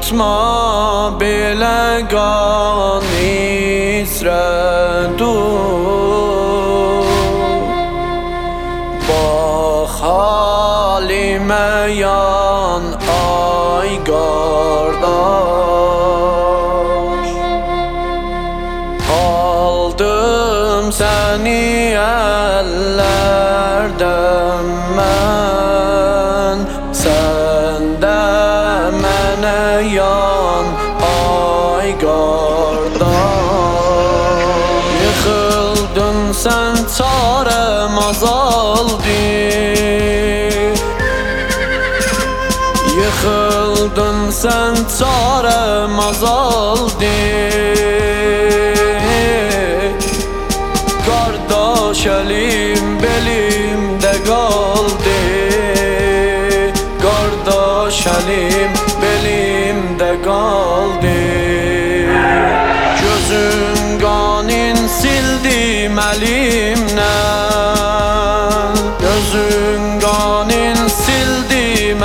unutma belegan İsredu. Bak halime yan ay kardeş, aldım seni ellerden ben, sen de mene yan ay kardeş. Yıkıldın sen çarem azaldı, yıkıldın sen çarem azaldı. Kardeş elim belimde kaldı, kardeş elim belimde kaldı. Gözün qanin sildim elimden, gözün qanin sildim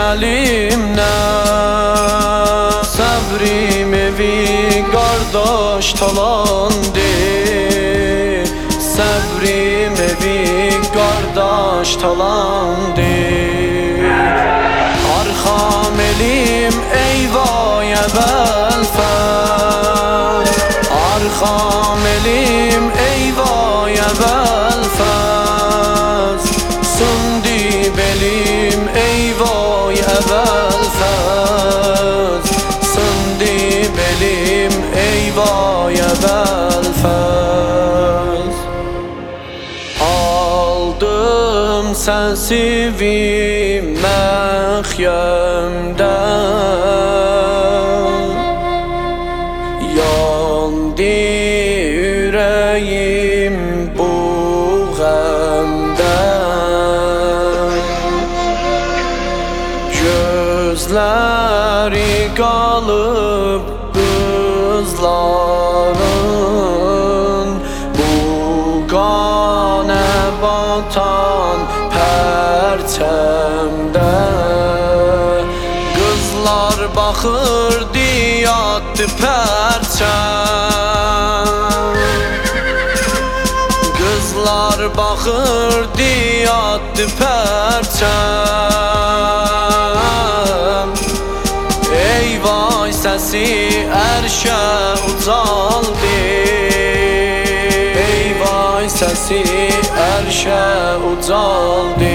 elimden. Sabrim evi kardeş talandı, sabrim evi kardeş talandı. Arkam elim eyvah evvelfen, arkam elim eyvah evvelfen. Sündi belim eyvah evvelfen, sündi belim eyvah evvelfen. Aldım sensivi mehyemden, yandı yüreğim bu gamden. Gözleri kalıp kızların, bu gane batan perçemde. Kızlar bakırdı yattı perçem, kızlar bakırdı yattı perçem. Eyvah sesi erşe ucaldı, eyvah sesi erşe ucaldı.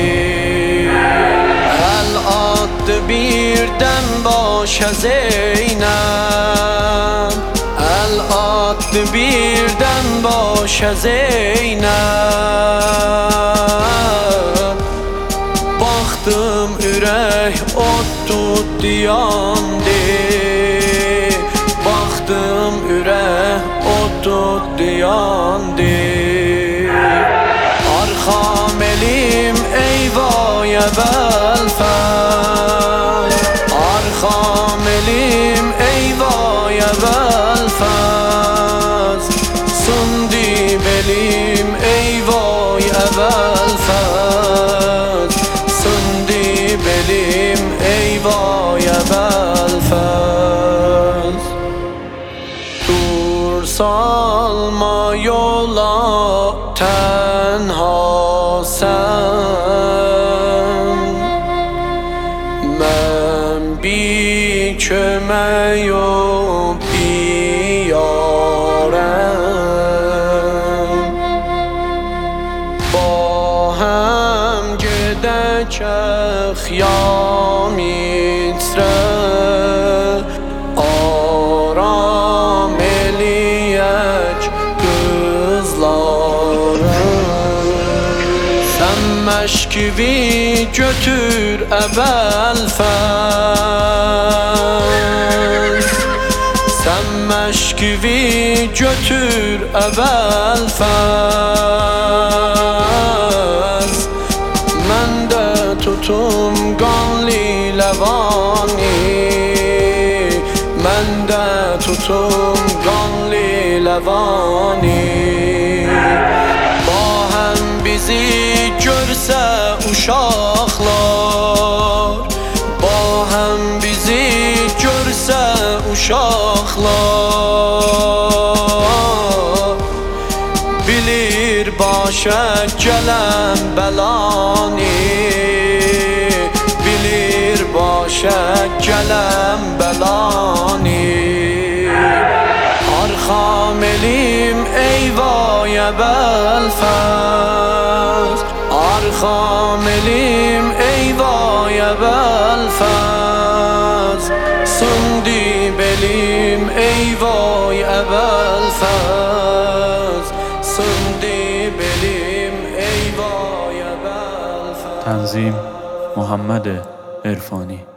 El attı birden başa Zeynep, el attı birden başa Zeynep. Baktım ürək ot tutdu yandı, baktım ürək ot tutdu yandı. Arkam elim eyvah evvelfen, arkam elim eyvah evvelfen. Sündi belim eyvah evvelfen, sündi belim eyvah evvelfen. Dur salma yola tenha sen, men bir kömeyim bir yarem. Ba hem gedəcək ya Misrə, aram eləyək qızları. Sen meşkivi götür əvvəlfəz, sen meşkivi götür əvvəlfəz. Mən də tutum qanlı ləvani, mən də tutum qanlı ləvani. Bahəm bizi görsə uşaqlar, bahəm bizi görsə başa gelen belani, bilir başa gelen belani. Arxam elim eyvaya Belfast, arxam elim eyvaya Belfast. Söndü belim eyvaya Belfast, söndü belim eyvaya Belfast. تنظیم محمد عرفانی.